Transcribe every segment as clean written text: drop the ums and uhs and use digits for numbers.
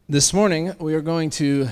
This morning, we are going to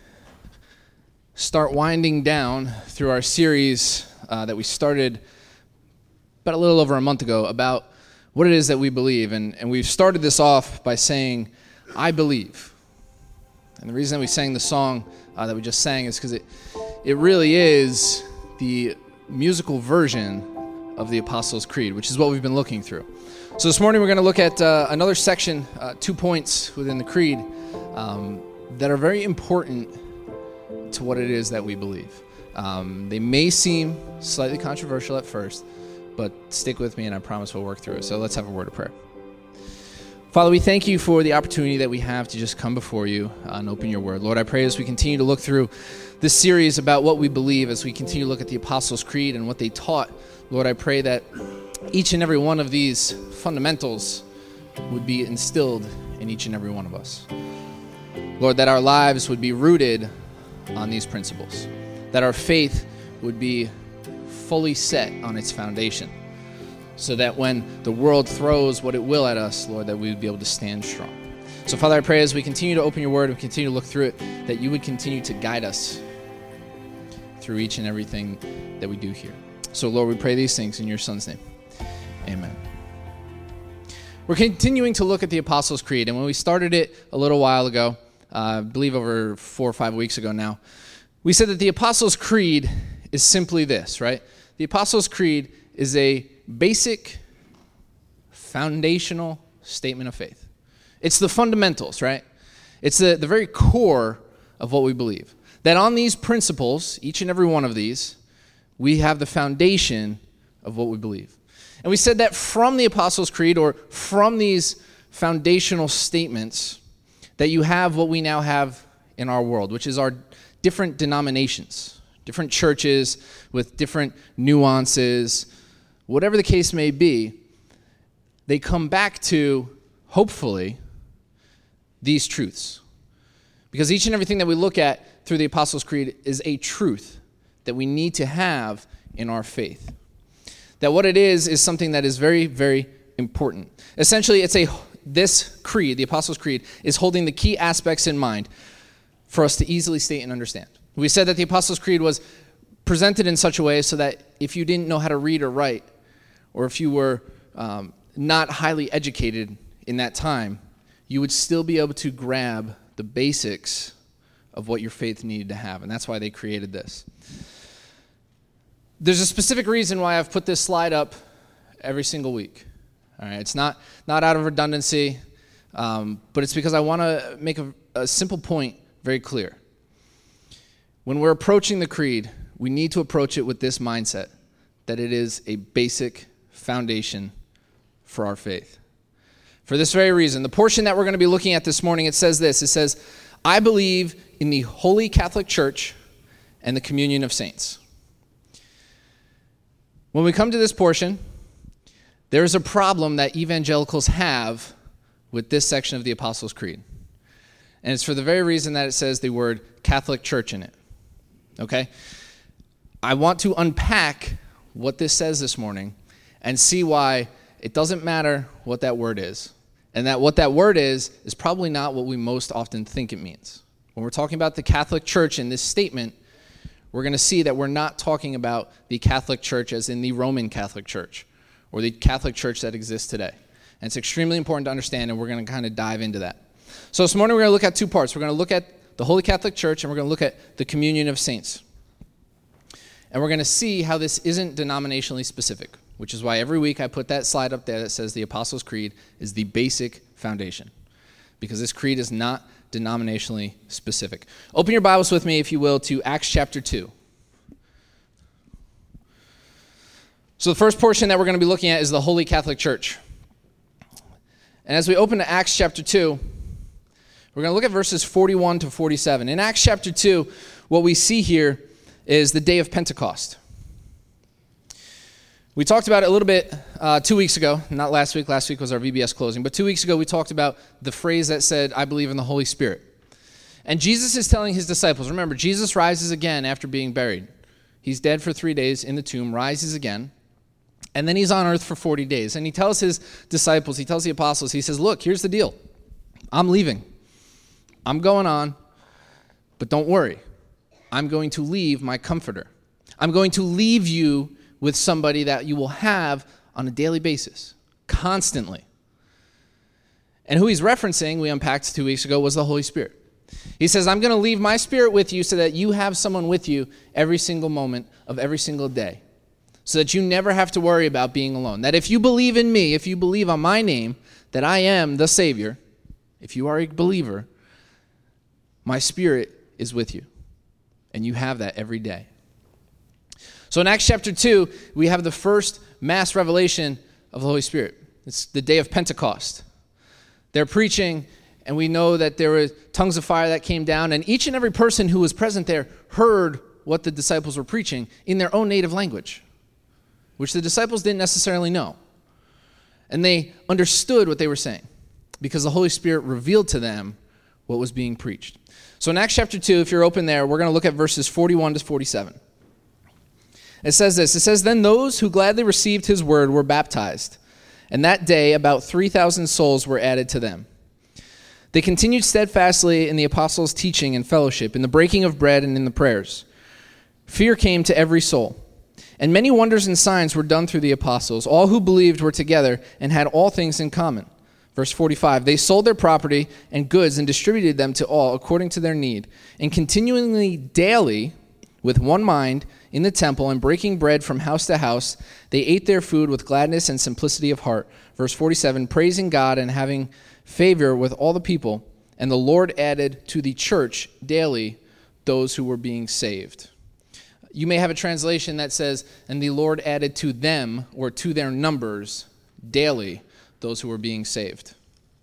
start winding down through our series that we started about a little over a month ago about what it is that we believe. And we've started this off by saying, I believe. And the reason that we sang the song that we just sang is because it really is the musical version of the Apostles' Creed, which is what we've been looking through. So this morning, we're going to look at another section, 2 points within the Creed, that are very important to what it is that we believe. They may seem slightly controversial at first, but stick with me and I promise we'll work through it. So let's have a word of prayer. Father, we thank you for the opportunity that we have to just come before you and open your word. Lord, I pray as we continue to look through this series about what we believe, as we continue to look at the Apostles' Creed and what they taught, Lord, I pray that each and every one of these fundamentals would be instilled in each and every one of us. Lord, that our lives would be rooted on these principles, that our faith would be fully set on its foundation, so that when the world throws what it will at us, Lord, that we would be able to stand strong. So, Father, I pray as we continue to open your word and continue to look through it, that you would continue to guide us through each and everything that we do here. So, Lord, we pray these things in your Son's name. Amen. We're continuing to look at the Apostles' Creed, and when we started it a little while ago, I believe over 4 or 5 weeks ago now, we said that the Apostles' Creed is simply this, right? The Apostles' Creed is a basic, foundational statement of faith. It's the fundamentals, right? It's the very core of what we believe. That on these principles, each and every one of these, we have the foundation of what we believe. And we said that from the Apostles' Creed, or from these foundational statements, that you have what we now have in our world, which is our different denominations, different churches with different nuances, whatever the case may be. They come back to, hopefully, these truths. Because each and everything that we look at through the Apostles' Creed is a truth that we need to have in our faith. That what it is something that is very, very important. Essentially, this creed, the Apostles' Creed, is holding the key aspects in mind for us to easily state and understand. We said that the Apostles' Creed was presented in such a way so that if you didn't know how to read or write, or if you were not highly educated in that time, you would still be able to grab the basics of what your faith needed to have, and that's why they created this. There's a specific reason why I've put this slide up every single week. All right, it's not out of redundancy, but it's because I want to make a simple point very clear. When we're approaching the creed, we need to approach it with this mindset, that it is a basic foundation for our faith. For this very reason, the portion that we're going to be looking at this morning, it says this. It says, I believe in the Holy Catholic Church and the communion of saints. When we come to this portion, there's a problem that evangelicals have with this section of the Apostles' Creed. And it's for the very reason that it says the word Catholic Church in it. Okay? I want to unpack what this says this morning and see why it doesn't matter what that word is. And that what that word is probably not what we most often think it means. When we're talking about the Catholic Church in this statement, we're going to see that we're not talking about the Catholic Church as in the Roman Catholic Church, or the Catholic Church that exists today. And it's extremely important to understand, and we're going to kind of dive into that. So this morning we're going to look at 2 parts. We're going to look at the Holy Catholic Church, and we're going to look at the communion of saints. And we're going to see how this isn't denominationally specific, which is why every week I put that slide up there that says the Apostles' Creed is the basic foundation, because this creed is not denominationally specific. Open your Bibles with me, if you will, to Acts chapter 2. So the first portion that we're going to be looking at is the Holy Catholic Church. And as we open to Acts chapter 2, we're going to look at verses 41 to 47. In Acts chapter 2, what we see here is the day of Pentecost. We talked about it a little bit 2 weeks ago, not last week. Last week was our VBS closing. But 2 weeks ago, we talked about the phrase that said, I believe in the Holy Spirit. And Jesus is telling his disciples, remember, Jesus rises again after being buried. He's dead for 3 days in the tomb, rises again. And then he's on earth for 40 days. And he tells his disciples, he tells the apostles, he says, look, here's the deal. I'm leaving. I'm going on, but don't worry. I'm going to leave my comforter. I'm going to leave you with somebody that you will have on a daily basis, constantly. And who he's referencing, we unpacked 2 weeks ago, was the Holy Spirit. He says, I'm going to leave my Spirit with you so that you have someone with you every single moment of every single day, so that you never have to worry about being alone. That if you believe in me, if you believe on my name, that I am the Savior, if you are a believer, my Spirit is with you. And you have that every day. So in Acts chapter 2, we have the first mass revelation of the Holy Spirit. It's the day of Pentecost. They're preaching, and we know that there were tongues of fire that came down, and each and every person who was present there heard what the disciples were preaching in their own native language, which the disciples didn't necessarily know. And they understood what they were saying because the Holy Spirit revealed to them what was being preached. So in Acts chapter 2, if you're open there, we're going to look at verses 41 to 47. It says this. It says, Then those who gladly received his word were baptized, and that day about 3,000 souls were added to them. They continued steadfastly in the apostles' teaching and fellowship, in the breaking of bread and in the prayers. Fear came to every soul, and many wonders and signs were done through the apostles. All who believed were together and had all things in common. Verse 45, they sold their property and goods and distributed them to all according to their need, and continually daily, with one mind, in the temple and breaking bread from house to house, they ate their food with gladness and simplicity of heart. Verse 47, praising God and having favor with all the people, and the Lord added to the church daily those who were being saved. You may have a translation that says, and the Lord added to them, or to their numbers, daily those who were being saved.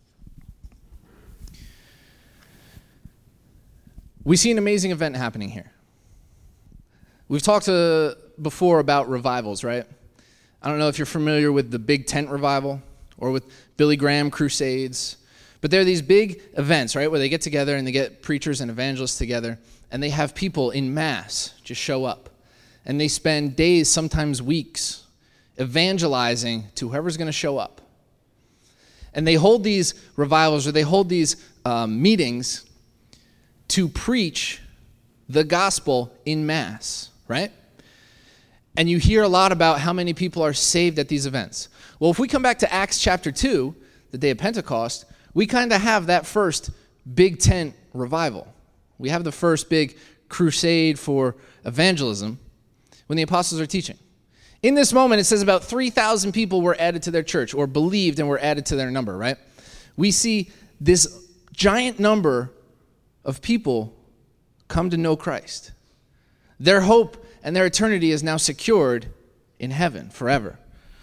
We see an amazing event happening here. We've talked before about revivals, right? I don't know if you're familiar with the Big Tent Revival or with Billy Graham crusades, but there are these big events, right, where they get together and they get preachers and evangelists together, and they have people in mass just show up. And they spend days, sometimes weeks, evangelizing to whoever's going to show up. And they hold these revivals, or they hold these meetings to preach the gospel in mass, right? And you hear a lot about how many people are saved at these events. Well, if we come back to Acts chapter 2, the day of Pentecost, we kind of have that first big tent revival. We have the first big crusade for evangelism when the apostles are teaching. In this moment, it says about 3,000 people were added to their church, or believed and were added to their number, right? We see this giant number of people come to know Christ. Their hope and their eternity is now secured in heaven forever.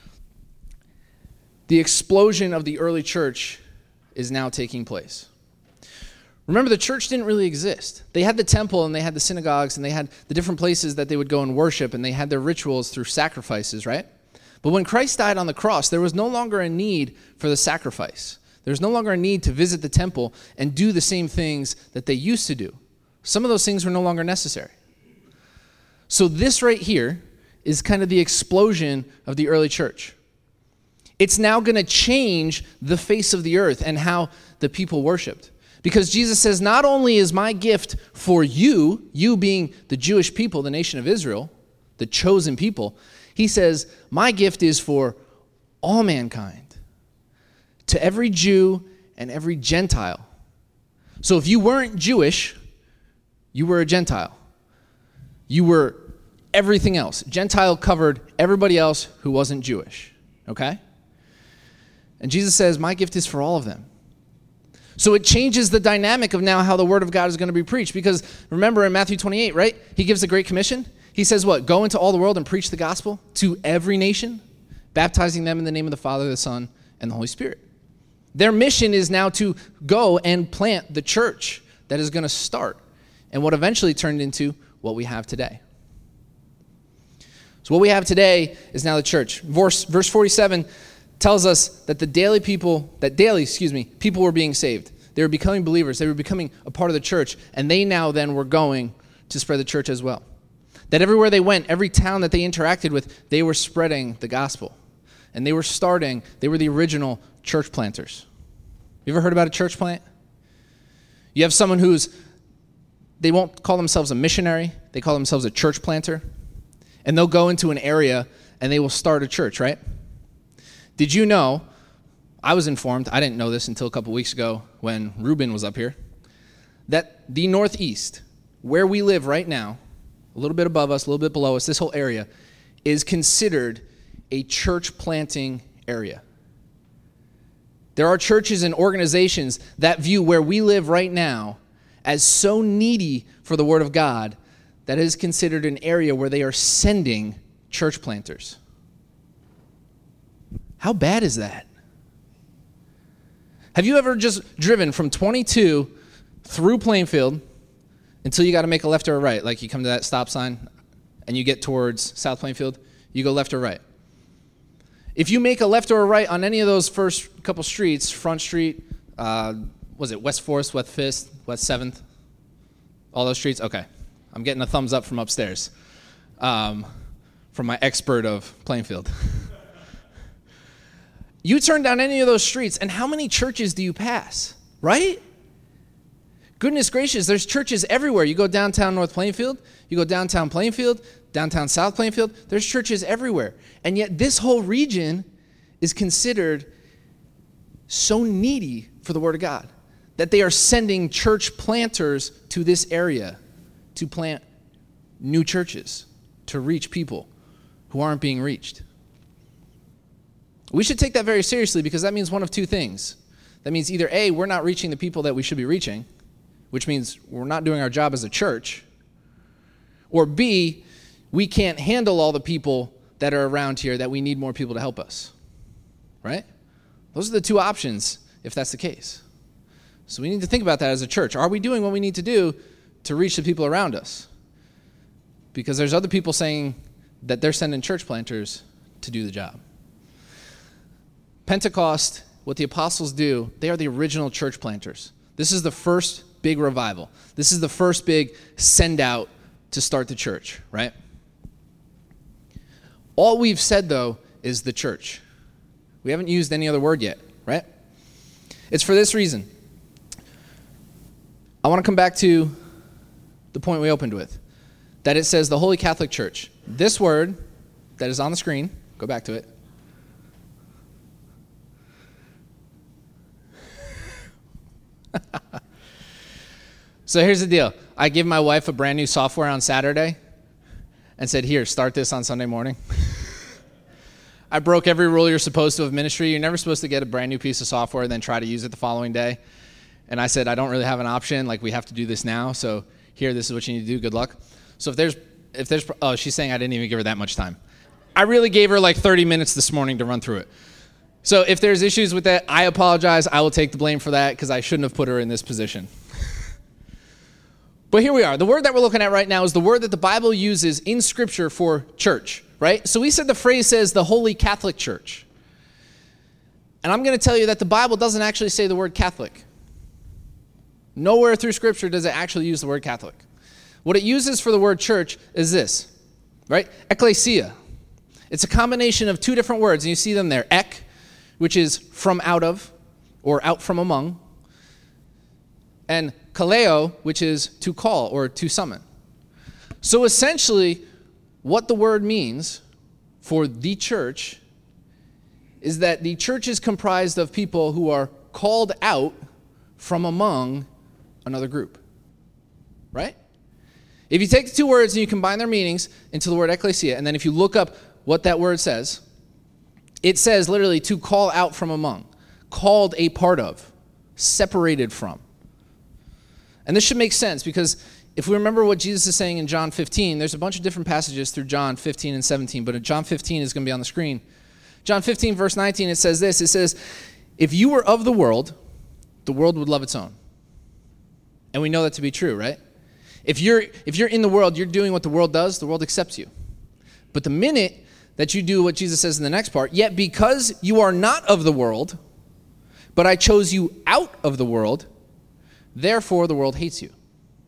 The explosion of the early church is now taking place. Remember, the church didn't really exist. They had the temple, and they had the synagogues, and they had the different places that they would go and worship, and they had their rituals through sacrifices, right? But when Christ died on the cross, there was no longer a need for the sacrifice. There was no longer a need to visit the temple and do the same things that they used to do. Some of those things were no longer necessary. So this right here is kind of the explosion of the early church. It's now going to change the face of the earth and how the people worshiped. Because Jesus says, not only is my gift for you, you being the Jewish people, the nation of Israel, the chosen people, he says, my gift is for all mankind, to every Jew and every Gentile. So if you weren't Jewish, you were a Gentile. You were everything else. Gentile covered everybody else who wasn't Jewish, okay? And Jesus says, my gift is for all of them. So it changes the dynamic of now how the word of God is going to be preached. Because remember in Matthew 28, right? He gives the Great Commission. He says what? Go into all the world and preach the gospel to every nation, baptizing them in the name of the Father, the Son, and the Holy Spirit. Their mission is now to go and plant the church that is going to start and what eventually turned into what we have today. So what we have today is now the church. Verse 47 tells us that people were being saved. They were becoming believers. They were becoming a part of the church, and they now then were going to spread the church as well. That everywhere they went, every town that they interacted with, they were spreading the gospel. And they were the original church planters. You ever heard about a church plant? You have someone they won't call themselves a missionary, they call themselves a church planter, and they'll go into an area and they will start a church, right? Did you know, I was informed, I didn't know this until a couple weeks ago when Ruben was up here, that the Northeast, where we live right now, a little bit above us, a little bit below us, this whole area, is considered a church planting area. There are churches and organizations that view where we live right now as so needy for the Word of God that it is considered an area where they are sending church planters. How bad is that? Have you ever just driven from 22 through Plainfield until you got to make a left or a right? Like you come to that stop sign and you get towards South Plainfield, you go left or right. If you make a left or a right on any of those first couple streets, Front Street, was it West 4th, West 5th, West 7th? All those streets? Okay. I'm getting a thumbs up from upstairs from my expert of Plainfield. You turn down any of those streets, and how many churches do you pass, right? Goodness gracious, there's churches everywhere. You go downtown North Plainfield, you go downtown Plainfield, downtown South Plainfield, there's churches everywhere. And yet this whole region is considered so needy for the Word of God that they are sending church planters to this area to plant new churches, to reach people who aren't being reached. We should take that very seriously because that means one of two things. That means either A, we're not reaching the people that we should be reaching, which means we're not doing our job as a church, or B, we can't handle all the people that are around here that we need more people to help us, right? Those are the two options if that's the case. So we need to think about that as a church. Are we doing what we need to do to reach the people around us? Because there's other people saying that they're sending church planters to do the job. Pentecost, what the apostles do, they are the original church planters. This is the first big revival. This is the first big send out to start the church, right? All we've said, though, is the church. We haven't used any other word yet, right? It's for this reason. I want to come back to the point we opened with, that it says the Holy Catholic Church. This word that is on the screen, go back to it. So here's the deal. I give my wife a brand new software on Saturday and said, here, start this on Sunday morning. I broke every rule you're supposed to of ministry. You're never supposed to get a brand new piece of software and then try to use it the following day. And I said, I don't really have an option. Like, we have to do this now. So here, this is what you need to do. Good luck. So if there's, oh, she's saying I didn't even give her that much time. I really gave her like 30 minutes this morning to run through it. So if there's issues with that, I apologize. I will take the blame for that because I shouldn't have put her in this position. But here we are. The word that we're looking at right now is the word that the Bible uses in Scripture for church, right? So we said the phrase says the Holy Catholic Church. And I'm going to tell you that the Bible doesn't actually say the word Catholic. Nowhere through Scripture does it actually use the word Catholic. What it uses for the word church is this, right? Ecclesia. It's a combination of two different words, and you see them there. Ek, which is from out of, or out from among, and kaleo, which is to call or to summon. So essentially, what the word means for the church is that the church is comprised of people who are called out from among another group, right? If you take the two words and you combine their meanings into the word ecclesia, and then if you look up what that word says, it says literally to call out from among, called a part of, separated from. And this should make sense because if we remember what Jesus is saying in John 15, there's a bunch of different passages through John 15 and 17, but in John 15 is going to be on the screen. John 15, verse 19, it says this. It says, if you were of the world would love its own. And we know that to be true, right? If you're in the world, you're doing what the world does, the world accepts you. But the minute that you do what Jesus says in the next part, yet because you are not of the world, but I chose you out of the world, therefore the world hates you.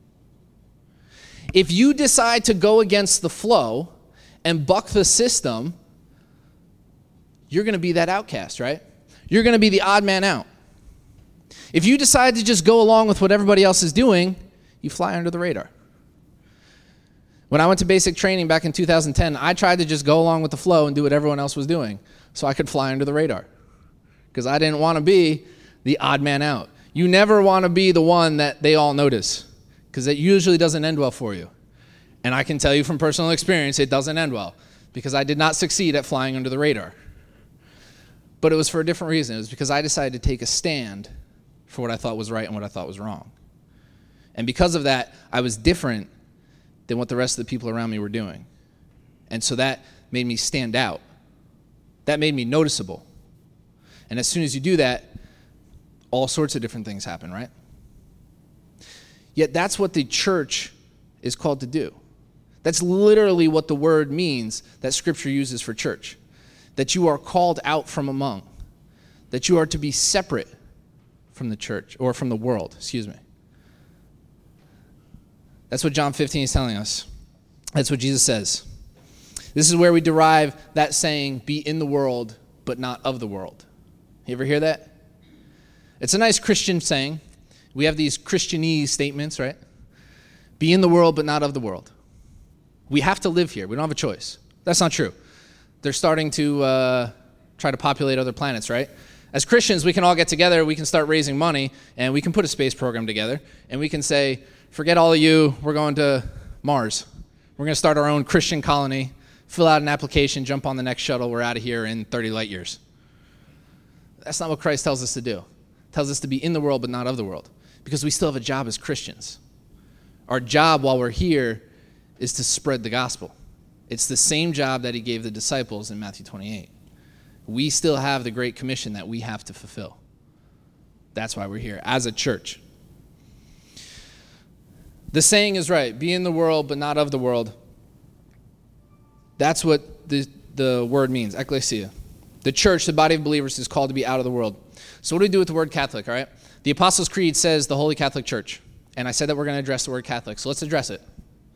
If you decide to go against the flow and buck the system, you're going to be that outcast, right? You're going to be the odd man out. If you decide to just go along with what everybody else is doing, you fly under the radar. When I went to basic training back in 2010, I tried to just go along with the flow and do what everyone else was doing so I could fly under the radar, because I didn't want to be the odd man out. You never want to be the one that they all notice, because it usually doesn't end well for you. And I can tell you from personal experience, it doesn't end well, because I did not succeed at flying under the radar. But it was for a different reason. It was because I decided to take a stand for what I thought was right and what I thought was wrong. And because of that, I was different than what the rest of the people around me were doing. And so that made me stand out. That made me noticeable. And as soon as you do that, all sorts of different things happen, right? Yet that's what the church is called to do. That's literally what the word means that Scripture uses for church. That you are called out from among. That you are to be separate from the church, or from the world, excuse me. That's what John 15 is telling us. That's what Jesus says. This is where we derive that saying, be in the world, but not of the world. You ever hear that? It's a nice Christian saying. We have these Christianese statements, right? Be in the world, but not of the world. We have to live here. We don't have a choice. That's not true. They're starting to try to populate other planets, right? As Christians, we can all get together, we can start raising money, and we can put a space program together, and we can say, forget all of you, we're going to Mars. We're going to start our own Christian colony, fill out an application, jump on the next shuttle, we're out of here in 30 light years. That's not what Christ tells us to do. He tells us to be in the world, but not of the world, because we still have a job as Christians. Our job while we're here is to spread the gospel. It's the same job that he gave the disciples in Matthew 28. We still have the Great Commission that we have to fulfill. That's why we're here, as a church. The saying is right, be in the world, but not of the world. That's what the word means, ekklesia. The church, the body of believers, is called to be out of the world. So what do we do with the word Catholic, all right? The Apostles' Creed says the Holy Catholic Church. And I said that we're going to address the word Catholic, so let's address it.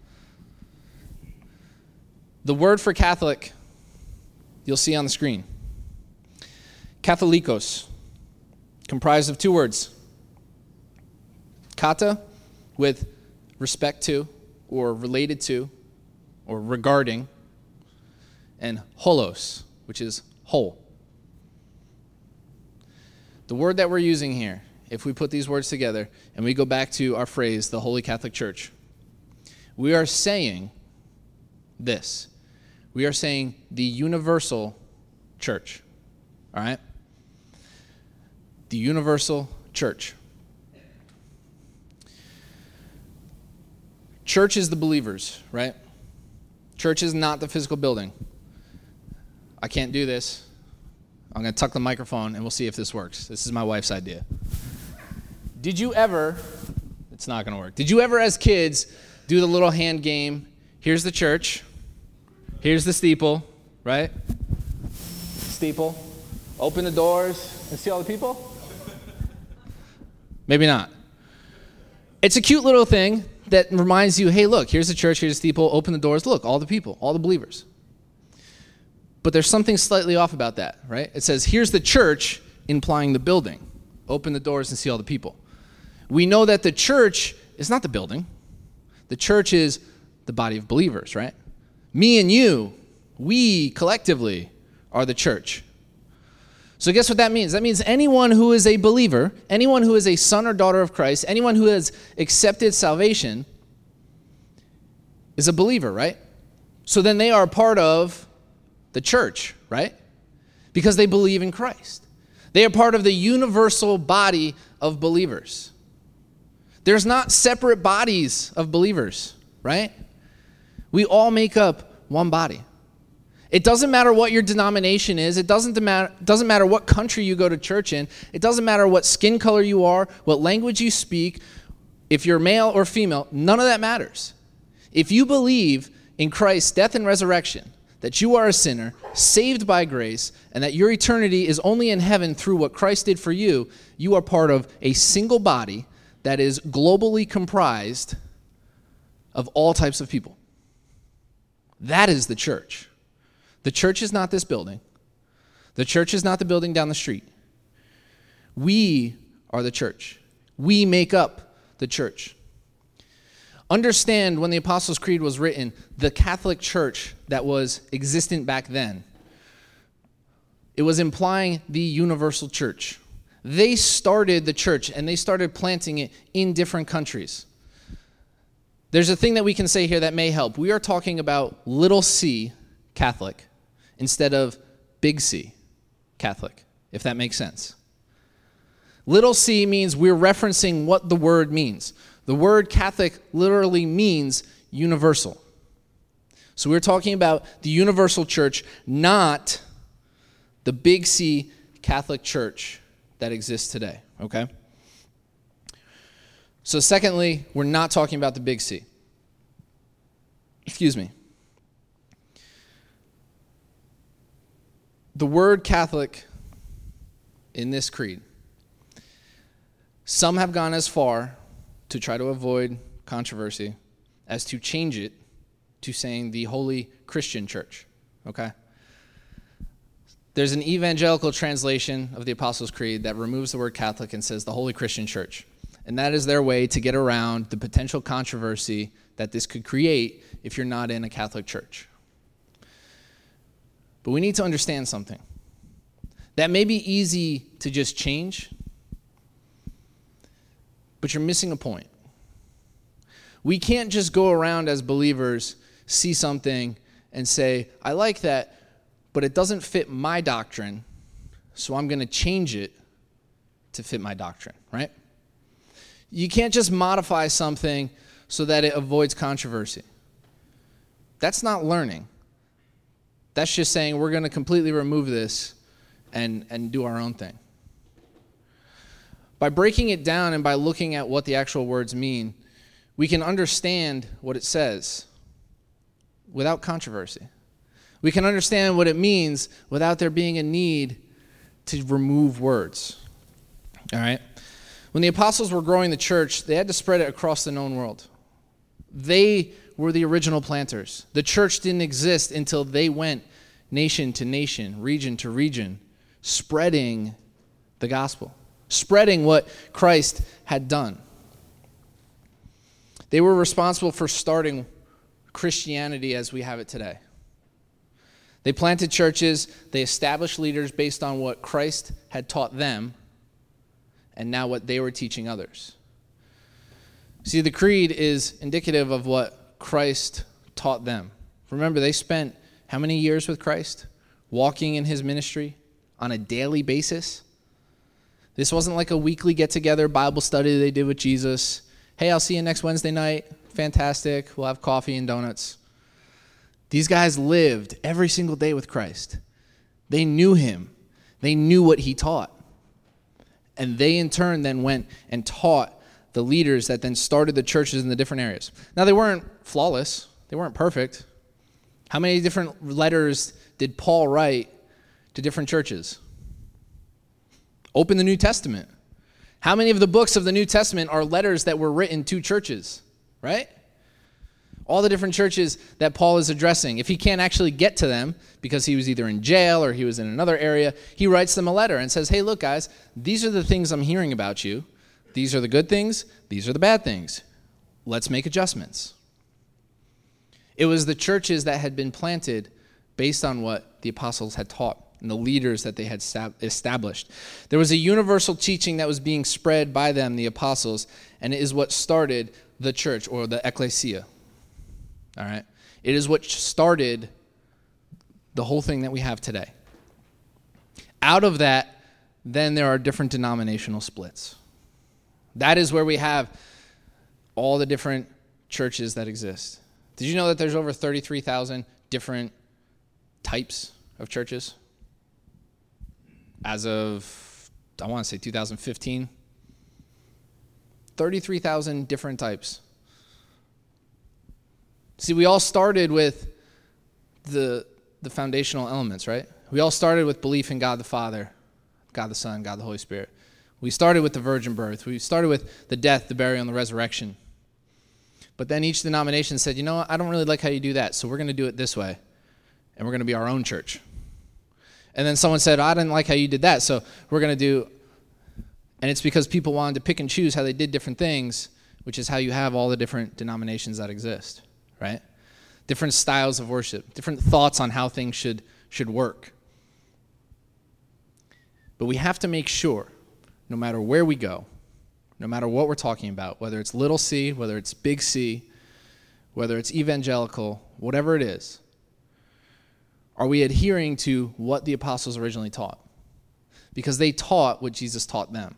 The word for Catholic, you'll see on the screen. Catholicos, comprised of two words. Kata, with respect to, or related to, or regarding, and holos, which is whole. The word that we're using here, if we put these words together, and we go back to our phrase, the Holy Catholic Church, we are saying this. We are saying the universal church, all right? The universal church. Church is the believers, right? Church is not the physical building. I can't do this. I'm going to tuck the microphone and we'll see if this works. This is my wife's idea. Did you ever, it's not going to work. Did you ever as kids do the little hand game? Here's the church. Here's the steeple, right? Steeple. Open the doors and see all the people? Maybe not. It's a cute little thing that reminds you, hey, look, here's the church, here's the steeple, open the doors, look, all the people, all the believers. But there's something slightly off about that, right? It says, here's the church, implying the building. Open the doors and see all the people. We know that the church is not the building. The church is the body of believers, right? Me and you, we collectively are the church. So guess what that means? That means anyone who is a believer, anyone who is a son or daughter of Christ, anyone who has accepted salvation is a believer, right? So then they are part of the church, right? Because they believe in Christ. They are part of the universal body of believers. There's not separate bodies of believers, right? We all make up one body. It doesn't matter what your denomination is. It doesn't matter what country you go to church in. It doesn't matter what skin color you are, what language you speak, if you're male or female. None of that matters. If you believe in Christ's death and resurrection, that you are a sinner, saved by grace, and that your eternity is only in heaven through what Christ did for you, you are part of a single body that is globally comprised of all types of people. That is the church. The church is not this building. The church is not the building down the street. We are the church. We make up the church. Understand, when the Apostles' Creed was written, the Catholic Church that was existent back then, it was implying the universal church. They started the church, and they started planting it in different countries. There's a thing that we can say here that may help. We are talking about little c Catholic instead of big C Catholic, if that makes sense. Little c means we're referencing what the word means. The word Catholic literally means universal. So we're talking about the universal church, not the big C Catholic Church that exists today, okay? So secondly, we're not talking about the big C. Excuse me. The word Catholic in this creed, some have gone as far to try to avoid controversy as to change it to saying the Holy Christian Church, okay? There's an evangelical translation of the Apostles' Creed that removes the word Catholic and says the Holy Christian Church. And that is their way to get around the potential controversy that this could create if you're not in a Catholic church. But we need to understand something. That may be easy to just change, but you're missing a point. We can't just go around as believers, see something, and say, I like that, but it doesn't fit my doctrine, so I'm going to change it to fit my doctrine, right? You can't just modify something so that it avoids controversy. That's not learning. That's just saying we're going to completely remove this and do our own thing. By breaking it down and by looking at what the actual words mean, we can understand what it says without controversy. We can understand what it means without there being a need to remove words. All right? When the apostles were growing the church, they had to spread it across the known world. They were the original planters. The church didn't exist until they went nation to nation, region to region, spreading the gospel, spreading what Christ had done. They were responsible for starting Christianity as we have it today. They planted churches, they established leaders based on what Christ had taught them, and now what they were teaching others. See, the creed is indicative of what Christ taught them. Remember, they spent how many years with Christ? Walking in his ministry on a daily basis. This wasn't like a weekly get-together Bible study they did with Jesus. Hey, I'll see you next Wednesday night. Fantastic. We'll have coffee and donuts. These guys lived every single day with Christ. They knew him. They knew what he taught. And they, in turn, then went and taught the leaders that then started the churches in the different areas. Now, they weren't flawless. They weren't perfect. How many different letters did Paul write to different churches? Open the New Testament. How many of the books of the New Testament are letters that were written to churches, right? All the different churches that Paul is addressing. If he can't actually get to them because he was either in jail or he was in another area, he writes them a letter and says, hey, look, guys, these are the things I'm hearing about you. These are the good things. These are the bad things. Let's make adjustments. It was the churches that had been planted based on what the apostles had taught and the leaders that they had established. There was a universal teaching that was being spread by them, the apostles, and it is what started the church, or the ecclesia. All right? It is what started the whole thing that we have today. Out of that, then there are different denominational splits. That is where we have all the different churches that exist. Did you know that there's over 33,000 different types of churches? As of, I want to say 2015. 33,000 different types. See, we all started with the foundational elements, right? We all started with belief in God the Father, God the Son, God the Holy Spirit. We started with the virgin birth. We started with the death, the burial, and the resurrection. But then each denomination said, you know what, I don't really like how you do that, so we're going to do it this way, and we're going to be our own church. And then someone said, I didn't like how you did that, so we're going to do And it's because people wanted to pick and choose how they did different things, which is how you have all the different denominations that exist, right? Different styles of worship, different thoughts on how things should work. But we have to make sure, no matter where we go, no matter what we're talking about, whether it's little c, whether it's big C, whether it's evangelical, whatever it is, are we adhering to what the apostles originally taught? Because they taught what Jesus taught them.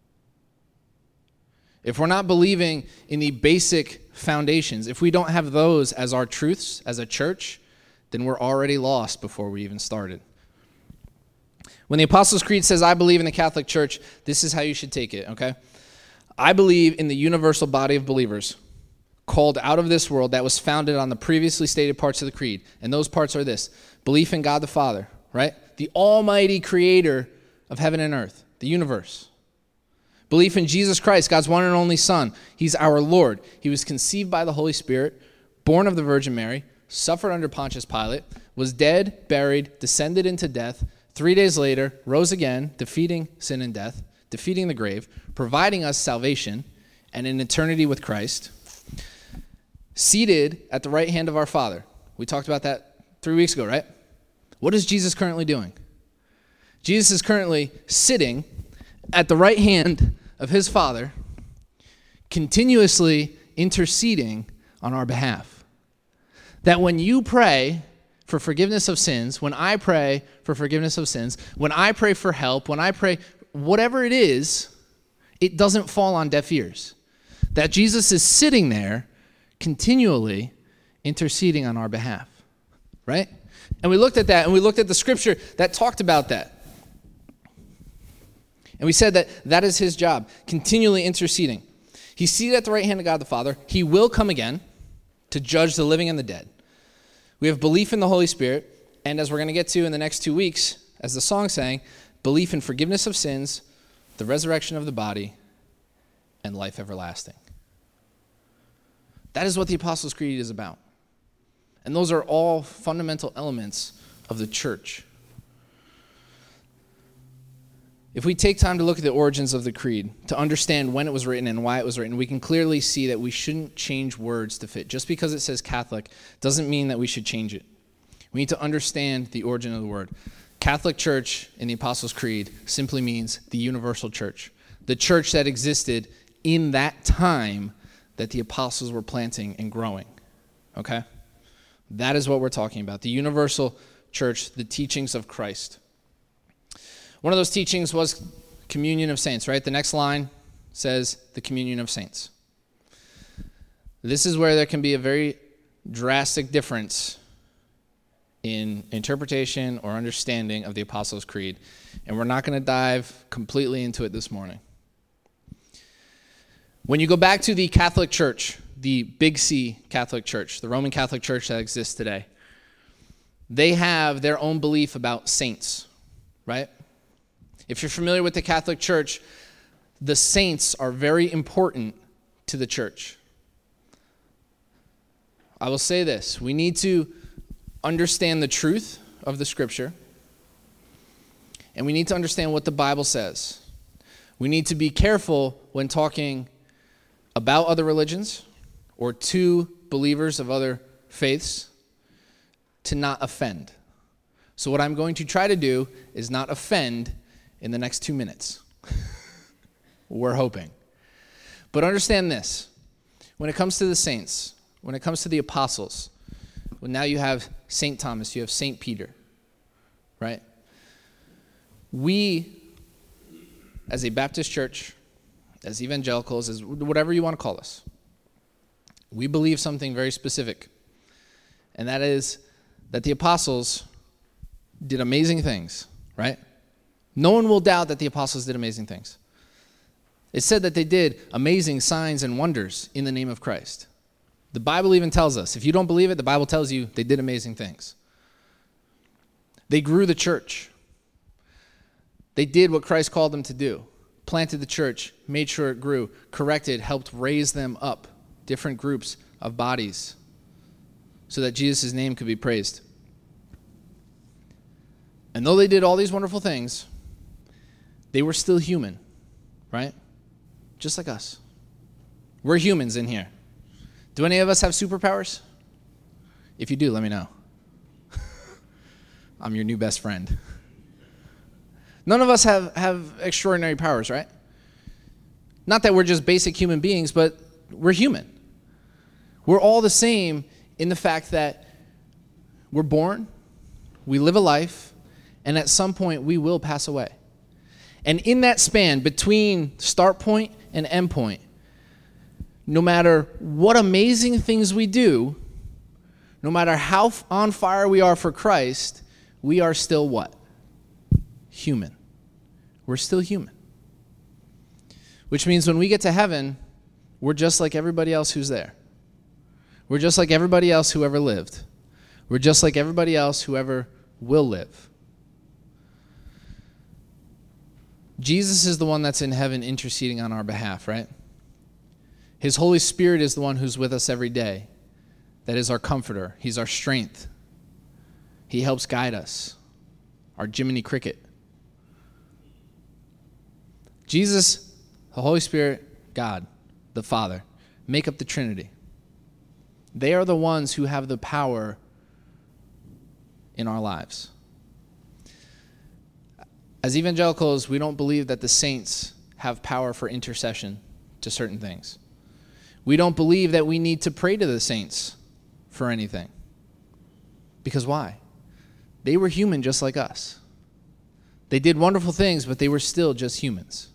If we're not believing in the basic foundations, if we don't have those as our truths as a church, then we're already lost before we even started. When the Apostles' Creed says, I believe in the Catholic Church, this is how you should take it, okay? I believe in the universal body of believers called out of this world that was founded on the previously stated parts of the creed. And those parts are this: belief in God the Father, right? The almighty creator of heaven and earth, the universe. Belief in Jesus Christ, God's one and only Son. He's our Lord. He was conceived by the Holy Spirit, born of the Virgin Mary, suffered under Pontius Pilate, was dead, buried, descended into death, 3 days later, rose again, defeating sin and death, defeating the grave, providing us salvation and an eternity with Christ, seated at the right hand of our Father. We talked about that 3 weeks ago, right? What is Jesus currently doing? Jesus is currently sitting at the right hand of his Father, continuously interceding on our behalf. That when you pray for forgiveness of sins, when I pray for forgiveness of sins, when I pray for help, when I pray, whatever it is, it doesn't fall on deaf ears. That Jesus is sitting there continually interceding on our behalf, right? And we looked at that, and we looked at the scripture that talked about that. And we said that that is his job, continually interceding. He's seated at the right hand of God the Father. He will come again to judge the living and the dead. We have belief in the Holy Spirit, and as we're going to get to in the next 2 weeks, as the song sang, belief in forgiveness of sins, the resurrection of the body, and life everlasting. That is what the Apostles' Creed is about. And those are all fundamental elements of the church. If we take time to look at the origins of the creed, to understand when it was written and why it was written, we can clearly see that we shouldn't change words to fit. Just because it says Catholic doesn't mean that we should change it. We need to understand the origin of the word. Catholic Church in the Apostles' Creed simply means the universal church, the church that existed in that time that the apostles were planting and growing. Okay? That is what we're talking about, the universal church, the teachings of Christ. One of those teachings was communion of saints, right? The next line says the communion of saints. This is where there can be a very drastic difference in interpretation or understanding of the Apostles' Creed, and we're not going to dive completely into it this morning. When you go back to the Catholic Church, the Big C Catholic Church, the Roman Catholic Church that exists today, they have their own belief about saints, right? If you're familiar with the Catholic Church, the saints are very important to the church. I will say this: we need to understand the truth of the Scripture, and we need to understand what the Bible says. We need to be careful when talking about other religions or to believers of other faiths to not offend. So what I'm going to try to do is not offend in the next 2 minutes. We're hoping. But understand this. When it comes to the saints, when it comes to the apostles, well, now you have St. Thomas, you have St. Peter, right? We, as a Baptist church, as evangelicals, as whatever you want to call us, we believe something very specific. And that is that the apostles did amazing things, right? No one will doubt that the apostles did amazing things. It said that they did amazing signs and wonders in the name of Christ. The Bible even tells us, if you don't believe it, the Bible tells you they did amazing things. They grew the church. They did what Christ called them to do. Planted the church, made sure it grew, corrected, helped raise them up, different groups of bodies, so that Jesus' name could be praised. And though they did all these wonderful things, they were still human. right? Just like us. We're humans in here. Do any of us have superpowers? If you do, let me know. I'm your new best friend. None of us have extraordinary powers, right? Not that we're just basic human beings, but we're human. We're all the same in the fact that we're born, we live a life, and at some point we will pass away. And in that span between start point and end point, no matter what amazing things we do, no matter how on fire we are for Christ, we are still what? Human. We're still human. Which means when we get to heaven, we're just like everybody else who's there. We're just like everybody else who ever lived. We're just like everybody else who ever will live. Jesus is the one that's in heaven interceding on our behalf, right? His Holy Spirit is the one who's with us every day. That is our comforter. He's our strength. He helps guide us. Our Jiminy Cricket. Jesus, the Holy Spirit, God, the Father, make up the Trinity. They are the ones who have the power in our lives. As evangelicals, we don't believe that the saints have power for intercession to certain things. We don't believe that we need to pray to the saints for anything. Because why? They were human just like us. They did wonderful things, but they were still just humans.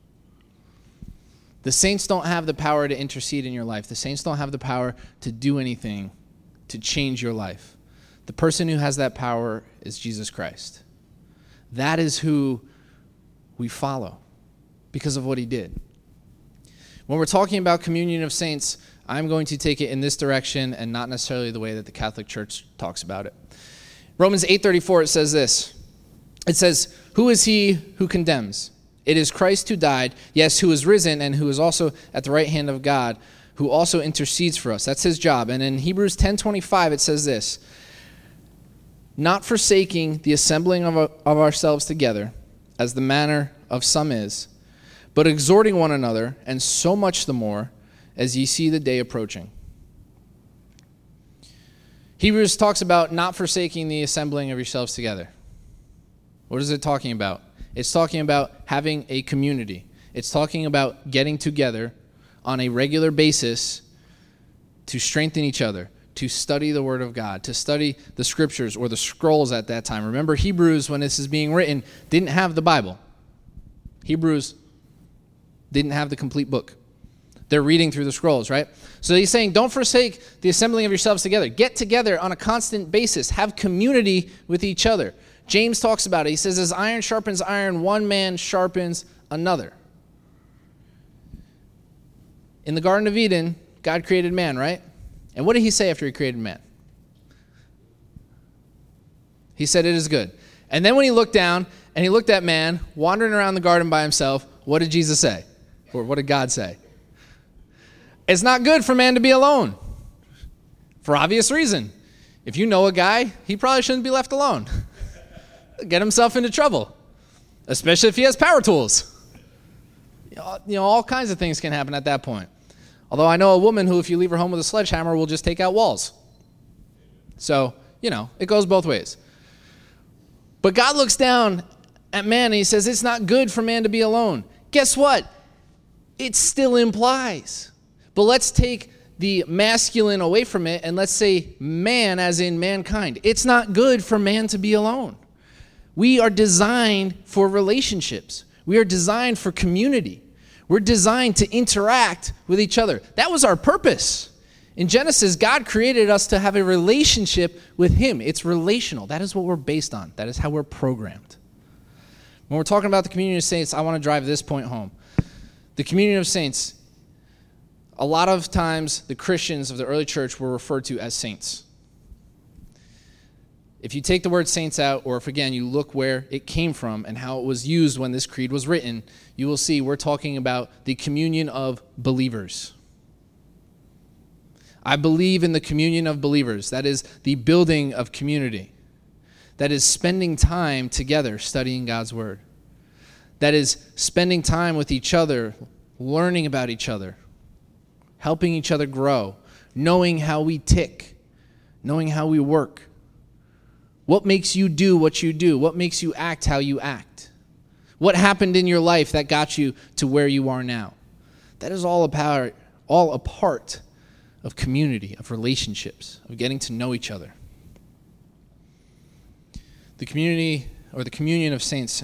The saints don't have the power to intercede in your life. The saints don't have the power to do anything to change your life. The person who has that power is Jesus Christ. That is who we follow because of what he did. When we're talking about communion of saints, I'm going to take it in this direction and not necessarily the way that the Catholic Church talks about it. Romans 8:34, it says this. It says, "Who is he who condemns? It is Christ who died, yes, who is risen, and who is also at the right hand of God, who also intercedes for us." That's his job. And in Hebrews 10:25, it says this, "Not forsaking the assembling of ourselves together, as the manner of some is, but exhorting one another, and so much the more, as ye see the day approaching." Hebrews talks about not forsaking the assembling of yourselves together. What is it talking about? It's talking about having a community. It's talking about getting together on a regular basis to strengthen each other, to study the Word of God, to study the Scriptures or the scrolls at that time. Remember, Hebrews, when this is being written, didn't have the Bible. Hebrews didn't have the complete book. They're reading through the scrolls, right? So he's saying, don't forsake the assembling of yourselves together. Get together on a constant basis. Have community with each other. James talks about it. He says, as iron sharpens iron, one man sharpens another. In the Garden of Eden, God created man, right? And what did he say after he created man? He said, it is good. And then when he looked down and he looked at man wandering around the garden by himself, what did Jesus say? Or what did God say? It's not good for man to be alone. For obvious reason. If you know a guy, he probably shouldn't be left alone. Get himself into trouble. Especially if he has power tools. All kinds of things can happen at that point. Although I know a woman who, if you leave her home with a sledgehammer, will just take out walls. So, it goes both ways. But God looks down at man and he says, it's not good for man to be alone. Guess what? It still implies. But let's take the masculine away from it and let's say man as in mankind. It's not good for man to be alone. We are designed for relationships. We are designed for community. We're designed to interact with each other. That was our purpose. In Genesis, God created us to have a relationship with him. It's relational. That is what we're based on. That is how we're programmed. When we're talking about the communion of saints, I want to drive this point home. The communion of saints, a lot of times the Christians of the early church were referred to as saints. If you take the word saints out, or if again you look where it came from and how it was used when this creed was written, you will see we're talking about the communion of believers. I believe in the communion of believers. That is the building of community. That is spending time together studying God's word. that is spending time with each other, learning about each other, helping each other grow, knowing how we tick, knowing how we work. What makes you do what you do? What makes you act how you act? What happened in your life that got you to where you are now? That is all a part of community, of relationships, of getting to know each other. The community, or the communion of saints,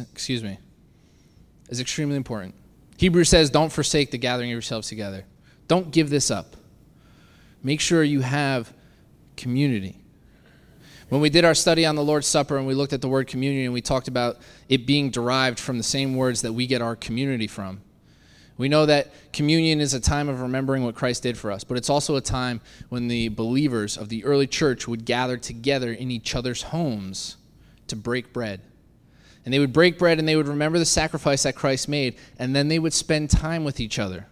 is extremely important. Hebrews says, don't forsake the gathering of yourselves together. Don't give this up. Make sure you have community. When we did our study on the Lord's Supper and we looked at the word communion and we talked about it being derived from the same words that we get our community from, we know that communion is a time of remembering what Christ did for us, but it's also a time when the believers of the early church would gather together in each other's homes to break bread. And they would break bread and they would remember the sacrifice that Christ made, and then they would spend time with each other,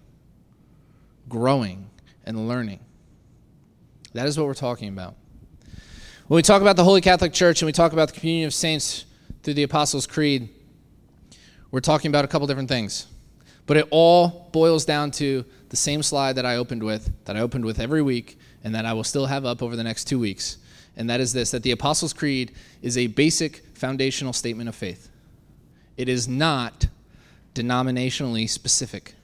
growing and learning. That is what we're talking about. When we talk about the Holy Catholic Church and we talk about the communion of saints through the Apostles' Creed, we're talking about a couple different things. But it all boils down to the same slide that I opened with every week, and that I will still have up over the next 2 weeks. And that is this, that the Apostles' Creed is a basic foundational statement of faith. It is not denominationally specific.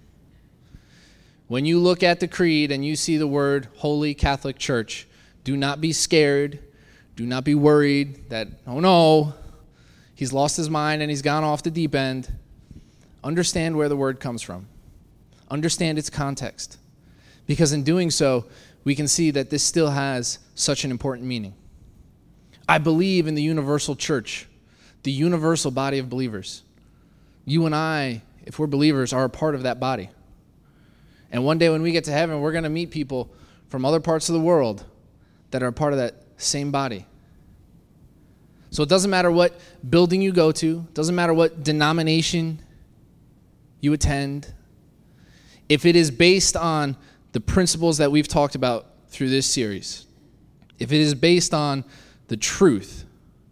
When you look at the creed and you see the word Holy Catholic Church, do not be scared. Do not be worried that, oh no, he's lost his mind and he's gone off the deep end. Understand where the word comes from. Understand its context. Because in doing so, we can see that this still has such an important meaning. I believe in the universal church, the universal body of believers. You and I, if we're believers, are a part of that body. And one day when we get to heaven, we're going to meet people from other parts of the world that are a part of that same body. So it doesn't matter what building you go to, doesn't matter what denomination you attend. If it is based on the principles that we've talked about through this series, if it is based on the truth,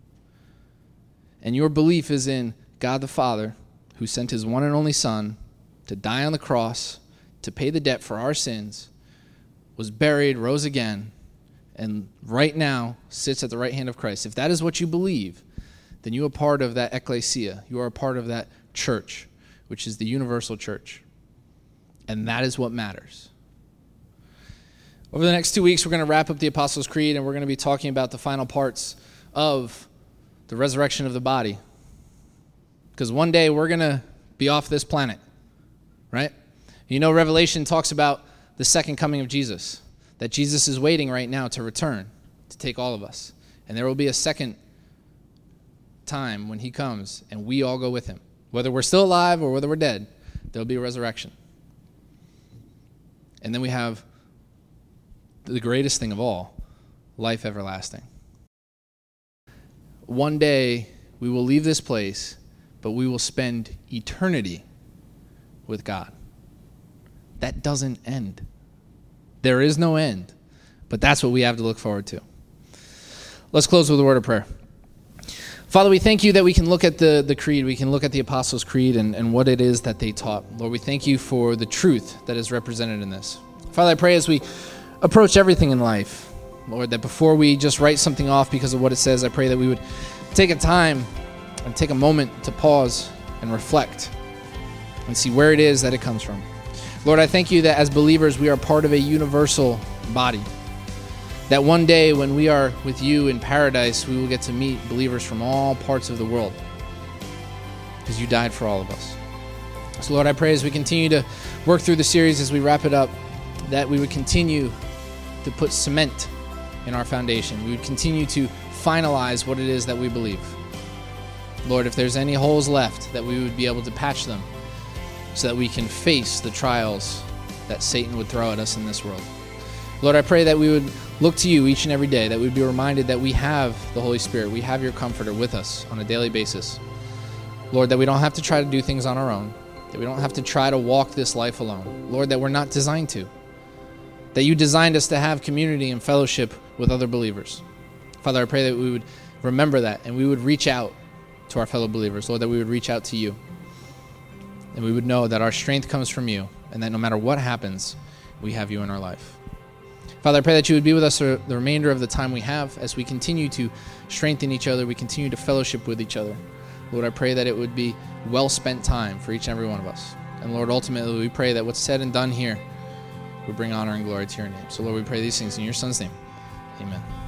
and your belief is in God the Father, who sent his one and only Son to die on the cross, to pay the debt for our sins, was buried, rose again, and right now sits at the right hand of Christ. If that is what you believe, then you are part of that ecclesia. You are a part of that church, which is the universal church. And that is what matters. Over the next 2 weeks, we're going to wrap up the Apostles' Creed, and we're going to be talking about the final parts of the resurrection of the body. Because one day we're going to be off this planet, right? You know, Revelation talks about the second coming of Jesus, that Jesus is waiting right now to return, to take all of us. And there will be a second time when he comes, and we all go with him. Whether we're still alive or whether we're dead, there'll be a resurrection. And then we have the greatest thing of all, life everlasting. One day, we will leave this place, but we will spend eternity with God. That doesn't end. There is no end, but that's what we have to look forward to. Let's close with a word of prayer. Father, we thank you that we can look at the creed, we can look at the Apostles' Creed and what it is that they taught. Lord, we thank you for the truth that is represented in this. Father, I pray as we approach everything in life, Lord, that before we just write something off because of what it says, I pray that we would take a time and take a moment to pause and reflect and see where it is that it comes from. Lord, I thank you that as believers, we are part of a universal body. That one day when we are with you in paradise, we will get to meet believers from all parts of the world because you died for all of us. So Lord, I pray as we continue to work through the series, as we wrap it up, that we would continue to put cement in our foundation. We would continue to finalize what it is that we believe. Lord, if there's any holes left, that we would be able to patch them so that we can face the trials that Satan would throw at us in this world. Lord, I pray that we would look to you each and every day, that we'd be reminded that we have the Holy Spirit, we have your Comforter with us on a daily basis. Lord, that we don't have to try to do things on our own, that we don't have to try to walk this life alone. Lord, that we're not designed to, that you designed us to have community and fellowship with other believers. Father, I pray that we would remember that and we would reach out to our fellow believers. Lord, that we would reach out to you. and we would know that our strength comes from you, and that no matter what happens, we have you in our life. Father, I pray that you would be with us for the remainder of the time we have as we continue to strengthen each other, we continue to fellowship with each other. Lord, I pray that it would be well-spent time for each and every one of us. And Lord, ultimately, we pray that what's said and done here would bring honor and glory to your name. So Lord, we pray these things in your Son's name. Amen.